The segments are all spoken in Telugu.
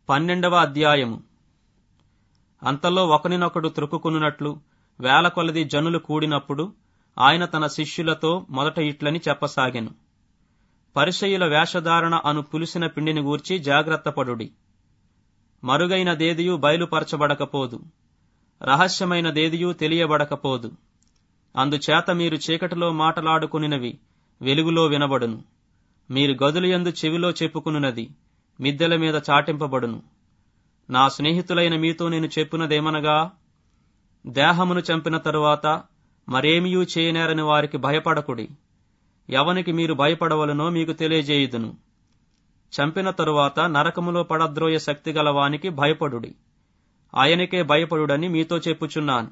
12వ అధ్యాయము. అంతలో ఒకనినొకడు త్రొక్కుకొనున్నట్లు వేల కొలది జనులు కూడినప్పుడు ఆయన తన శిష్యులతో మొదట ఇట్లని చెప్పసాగెను. పరిసయ్యుల వేషధారణ అను పులిసిన పిండిని గూర్చి జాగ్రత్తపడుడి. మరుగైనదేదియు బయలుపరచబడకపోదు, రహస్యమైనదేదియు తెలియబడకపోదు. అందుచేత మీరు చీకటిలో మాటలాడుకునినవి వెలుగులో వినబడును, మీరు గదులయందు చెవిలో చెప్పుకునున్నది మిద్దెల మీద చాటింపబడును. నా స్నేహితులైన మీతో నేను చెప్పునదేమనగా, దేహమును చంపిన తరువాత మరేమియూ చేయనేరని వారికి భయపడకుడి. ఎవనికి మీరు భయపడవలనో మీకు తెలియజేయుదును. చంపిన తరువాత నరకములో పడద్రోయ శక్తి గలవానికి భయపడుడి. ఆయనకే భయపడుడని మీతో చెప్పుచున్నాను.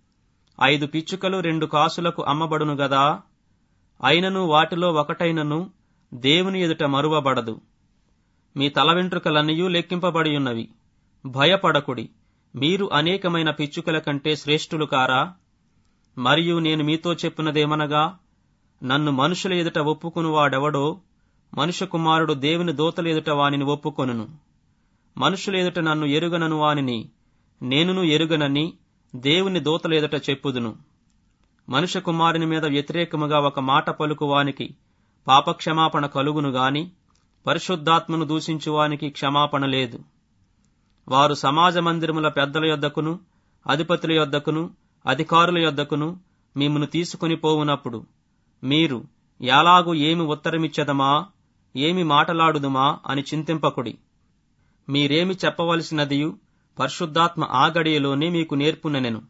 5 పిచ్చుకలు 2 కాసులకు అమ్మబడును గదా, అయినను వాటిలో ఒకటైనను దేవుని ఎదుట మరువబడదు. మీ తల వెంట్రుకలన్నయూ లెక్కింపబడియున్నవి. భయపడకుడి, మీరు అనేకమైన పిచ్చుకల కంటే శ్రేష్ఠులు కారా? మరియు నేను మీతో చెప్పునదేమనగా, నన్ను మనుషుల ఎదుట ఒప్పుకునివాడెవడో మనుష్య కుమారుడు దేవుని దూతల ఎదుట వానిని ఒప్పుకొనును. మనుషుల ఎదుట నన్ను ఎరుగనను వానిని నేనును ఎరుగనని దేవుని దూతల ఎదుట చెప్పుదును. మనుష్య కుమారుని మీద వ్యతిరేకముగా ఒక మాట పలుకువానికి పాపక్షమాపణ కలుగును గాని పరిశుద్ధాత్మను దూషించువానికి క్షమాపణ లేదు. వారు సమాజ మందిరముల పెద్దల యొద్దకును అధిపతుల యొద్దకును అధికారుల యొద్దకును మిమ్మును తీసుకుని పోవునప్పుడు మీరు ఎలాగూ ఏమి ఉత్తరమిచ్చెదమా, ఏమి మాటలాడుదుమా అని చింతింపకుడి. మీరేమి చెప్పవలసినదియు పరిశుద్ధాత్మ ఆ గడియలోనే మీకు నేర్పునెను.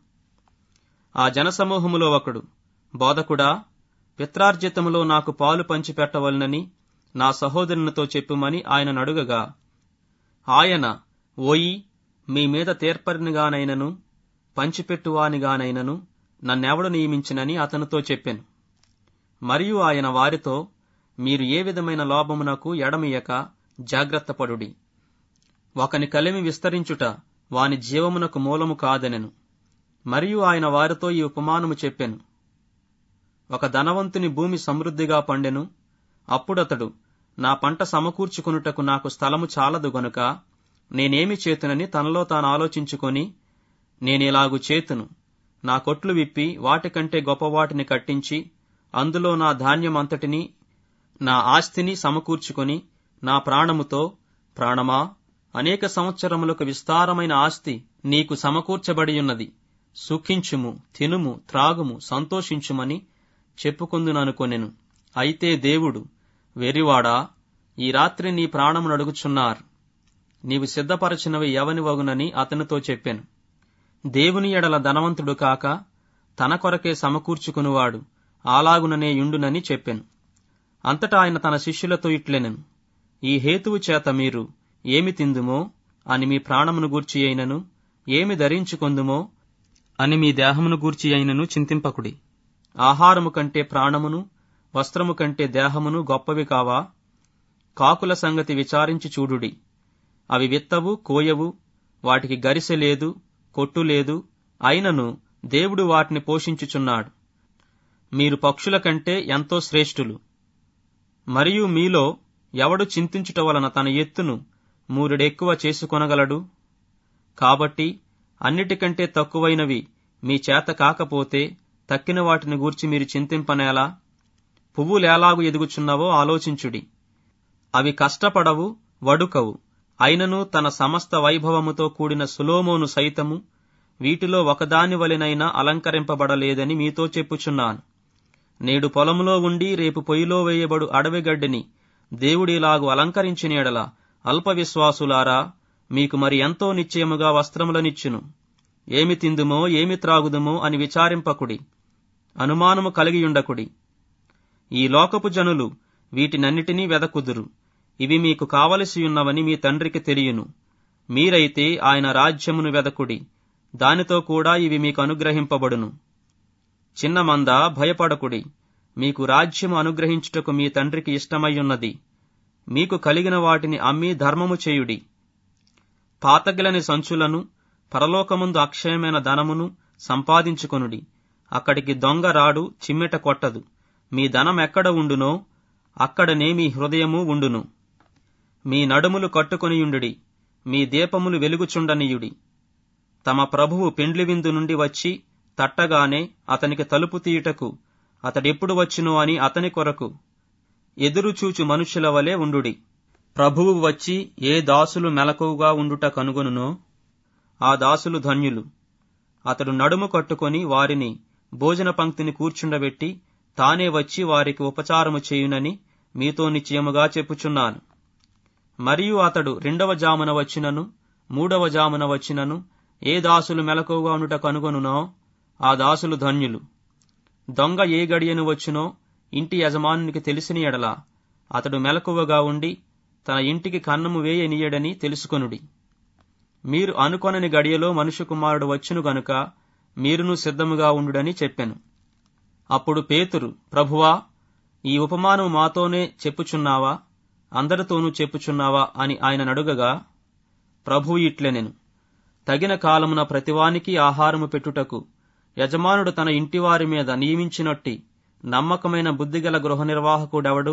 ఆ జనసమూహములో ఒకడు, బోధకుడా, పిత్రార్జితములో నాకు పాలు పంచిపెట్టవలనని నా సహోదరునితో చెప్పుమని ఆయన నడుగగా, ఆయన, ఓయి, మీ మీద తీర్పరినిగానైనను పంచిపెట్టువానిగానైనను నన్నెవడు నియమించినని అతనితో చెప్పెను. మరియు ఆయన వారితో, మీరు ఏ విధమైన లోభమునకు ఎడమియక జాగ్రత్తపడుడి. ఒకని కలిమి విస్తరించుట వాని జీవమునకు మూలము కాదనెను. మరియు ఆయన వారితో ఈ ఉపమానము చెప్పెను. ఒక ధనవంతుని భూమి సమృద్ధిగా పండెను. అప్పుడతడు, నా పంట సమకూర్చుకొనుటకు నాకు స్థలము చాలదు గనుక నేనేమి చేతునని తనలో తాను ఆలోచించుకొని, నేనిలాగు చేతును, నా కొట్లు విప్పి వాటికంటే గొప్పవాటిని కట్టించి అందులో నా ధాన్యమంతటిని నా ఆస్తిని సమకూర్చుకొని నా ప్రాణముతో, ప్రాణమా, అనేక సంవత్సరములకు విస్తారమైన ఆస్తి నీకు సమకూర్చబడియున్నది, సుఖించుము, తినుము, త్రాగుము, సంతోషించుమని చెప్పుకొందుననుకొనెను. అయితే దేవుడు, వెరివాడా, ఈ రాత్రి నీ ప్రాణమును అడుగుచున్నారు. నీవు సిద్ధపరచినవి ఎవని వగునని అతనితో చెప్పెను. దేవుని ఎడల ధనవంతుడు కాక తన కొరకే సమకూర్చుకునివాడు అలాగుననే యుండునని చెప్పెను. అంతటా ఆయన తన శిష్యులతో ఇట్లెనెను, ఈ హేతువు చేత మీరు ఏమి తిందుమో అని మీ ప్రాణమును గూర్చి అయినను, ఏమి ధరించుకొందుమో అని మీ దేహమును గూర్చి అయినను చింతింపకుడి. ఆహారము కంటే ప్రాణమును, వస్త్రము కంటే దేహమును గొప్పవి కావా? కాకుల సంగతి విచారించి చూడుడి. అవి విత్తవు, కోయవు, వాటికి గరిసె లేదు, కొట్టు లేదు, అయినను దేవుడు వాటిని పోషించుచున్నాడు. మీరు పక్షుల కంటే ఎంతో శ్రేష్ఠులు. మరియు మీలో ఎవడు చింతించుట వలన తన ఎత్తును మూరెడెక్కువ చేసుకొనగలడు? కాబట్టి అన్నిటికంటే తక్కువైనవి మీ చేత కాకపోతే తక్కిన వాటిని గూర్చి మీరు చింతింపనేలా? పువ్వులేలాగు ఎదుగుచున్నవో ఆలోచించుడి. అవి కష్టపడవు, వడుకవు, అయినను తన సమస్త వైభవముతో కూడిన సొలొమోను సైతము వీటిలో ఒకదాని వలెనైనా అలంకరింపబడలేదని మీతో చెప్పుచున్నాను. నేడు పొలములో ఉండి రేపు పొయ్యిలో వేయబడు అడవిగడ్డిని దేవుడిలాగు అలంకరించిన యెడల అల్ప విశ్వాసులారా, మీకు మరి ఎంతో నిశ్చయముగా వస్త్రములనిచ్చును. ఏమి తిందుమో ఏమి త్రాగుదుమో అని విచారింపకుడి, అనుమానము కలిగియుండకుడి. ఈ లోకపు జనులు వీటినన్నిటినీ వెదకుదురు. ఇవి మీకు కావలసియున్నవని మీ తండ్రికి తెలియను. మీరైతే ఆయన రాజ్యమును వెదకుడి, దానితో కూడా ఇవి మీకు అనుగ్రహింపబడును. చిన్న మంద, భయపడకుడి, మీకు రాజ్యము అనుగ్రహించుటకు మీ తండ్రికి ఇష్టమయ్యున్నది. మీకు కలిగిన వాటిని అమ్మి ధర్మము చేయుడి. పాతగిలని సంచులను, పరలోకముందు అక్షయమైన ధనమును సంపాదించుకొనుడి. అక్కడికి దొంగ రాడు, చిమ్మెట కొట్టదు. మీ ధనం ఎక్కడ ఉండునో అక్కడనే మీ హృదయము ఉండును. మీ నడుములు కట్టుకొనియుండుడి, మీ దీపములు వెలుగుచుండనీయుడి. తమ ప్రభువు పెండ్లి విందు నుండి వచ్చి తట్టగానే అతనికి తలుపు తీయుటకు అతడెప్పుడు వచ్చునో అని అతని కొరకు ఎదురుచూచు మనుష్యుల వలె ఉండుడి. ప్రభువు వచ్చి ఏ దాసులు మెలకువగా ఉండుట కనుగొనునో ఆ దాసులు ధన్యులు. అతడు నడుము కట్టుకొని వారిని భోజన పంక్తిని కూర్చుండబెట్టి తానే వచ్చి వారికి ఉపచారము చేయునని మీతో నిశ్చయముగా చెప్పుచున్నాను. మరియు అతడు 2వ జామున వచ్చినను 3వ జామున వచ్చినను ఏ దాసులు మెలకువగా ఉండుట కనుగొనునో ఆ దాసులు ధన్యులు. దొంగ ఏ గడియను వచ్చునో ఇంటి యజమానునికి తెలిసిన ఎడల అతడు మెలకువగా ఉండి తన ఇంటికి కన్నము వేయనీయడని తెలుసుకొనుడి. మీరు అనుకొనని గడియలో మనుష్య కుమారుడు వచ్చును గనుక మీరును సిద్ధముగా ఉండుడని చెప్పెను. అప్పుడు పేతురు, ప్రభువా, ఈ ఉపమానము మాతోనే చెప్పుచున్నావా, అందరితోనూ చెప్పుచున్నావా అని ఆయన నడుగగా, ప్రభువు ఇట్లెనెను, తగిన కాలమున ప్రతివానికి ఆహారము పెట్టుటకు యజమానుడు తన ఇంటివారి మీద నియమించినట్టి నమ్మకమైన బుద్ధిగల గృహ నిర్వాహకుడెవడు?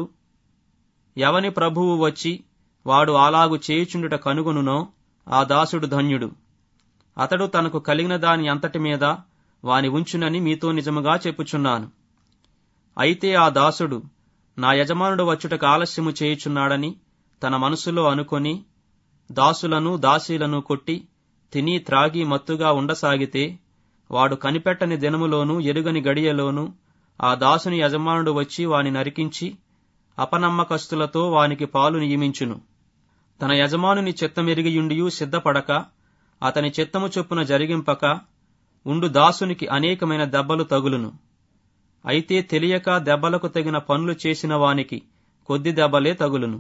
ఎవని ప్రభువు వచ్చి వాడు అలాగు చేయుచుండుట కనుగొనునో ఆ దాసుడు ధన్యుడు. అతడు తనకు కలిగిన దాని అంతటి మీద వాని ఉంచునని మీతో నిజముగా చెప్పుచున్నాను. అయితే ఆ దాసుడు నా యజమానుడు వచ్చుటకు ఆలస్యము చేయుచున్నాడని తన మనసులో అనుకొని దాసులను దాసీలను కొట్టి తిని త్రాగి మత్తుగా ఉండసాగితే, వాడు కనిపెట్టని దినములోనూ ఎరుగని గడియలోనూ ఆ దాసుని యజమానుడు వచ్చి వాని నరికించి అపనమ్మకస్తులతో వానికి పాలు నియమించును. తన యజమానుని చిత్తమెరిగియుండియు సిద్ధపడక అతని చిత్తము చొప్పున జరిగింపక ఉండు దాసునికి అనేకమైన దెబ్బలు తగులును. అయితే తెలియక దెబ్బలకు తగిన పనులు చేసిన వానికి కొద్ది దెబ్బలే తగులును.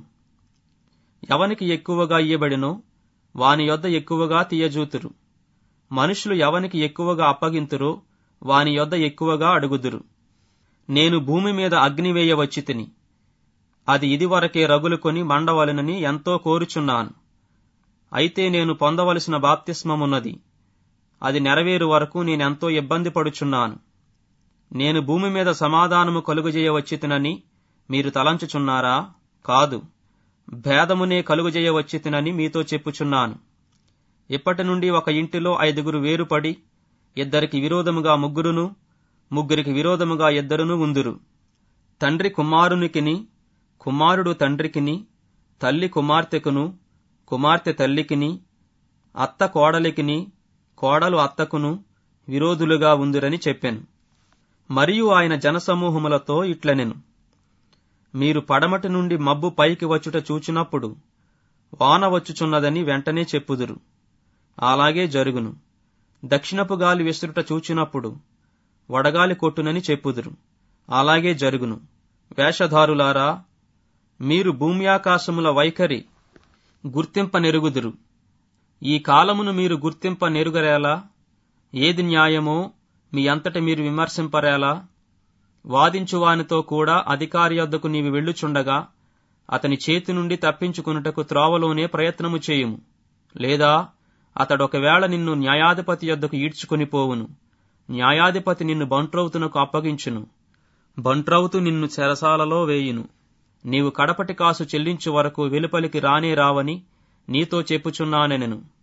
ఎవనికి ఎక్కువగా ఇయ్యబడినో వాని యొద్ద ఎక్కువగా తీయజూతురు. మనుషులు ఎవనికి ఎక్కువగా అప్పగింతురో వాని యొద్ద ఎక్కువగా అడుగుదురు. నేను భూమి మీద అగ్ని వేయవచ్చితిని, అది ఇదివరకే రగులుకొని మండవలెనని ఎంతో కోరుచున్నాను. అయితే నేను పొందవలసిన బాప్తిస్మమున్నది, అది నెరవేరు వరకు నేనెంతో ఇబ్బంది పడుచున్నాను. నేను భూమి మీద సమాధానము కలుగజేయవచ్చితినని మీరు తలంచుచున్నారా? కాదు, భేదమునే కలుగజేయవచ్చితినని మీతో చెప్పుచున్నాను. ఇప్పటి నుండి ఒక ఇంటిలో 5 వేరుపడి 2 విరోధముగా 3, 3 విరోధముగా 2 ఉందురు. తండ్రి కుమారునికిని, కుమారుడు తండ్రికిని, తల్లి కుమార్తెకును, కుమార్తె తల్లికిని, అత్త కోడలికిని, కోడలు అత్తకును విరోధులుగా ఉందురని చెప్పెను. మరియు ఆయన జనసమూహములతో ఇట్లనెను, మీరు పడమటి నుండి మబ్బు పైకి వచ్చుట చూచినప్పుడు వాన వచ్చుచున్నదని వెంటనే చెప్పుదురు, అలాగే జరుగును. దక్షిణపు గాలి విసురుట చూచినప్పుడు వడగాలి కొట్టునని చెప్పుదురు, అలాగే జరుగును. వేషధారులారా, మీరు భూమ్యాకాశముల వైఖరి గుర్తింపనెరుగుదురు. ఈ కాలమును మీరు గుర్తింపనెరుగరేలా? ఏది న్యాయమో మీ అంతట మీరు విమర్శింపరేలా? వాదించువానితో కూడా అధికారి యొద్దకు నీవు వెళ్ళుచుండగా అతని చేతి నుండి తప్పించుకొనుటకు త్రోవలోనే ప్రయత్నము చేయుము. లేదా అతడొకవేళ నిన్ను న్యాయాధిపతి యొద్దకు ఈడ్చుకొని పోవును. న్యాయాధిపతి నిన్ను బంట్రౌతునకు అప్పగించును. బంట్రౌతు నిన్ను చెరసాలలో వేయును. నీవు కడపటి కాసు చెల్లించు వరకు వెలుపలికి రానే రావని నీతో చెప్పుచున్నానెనెను.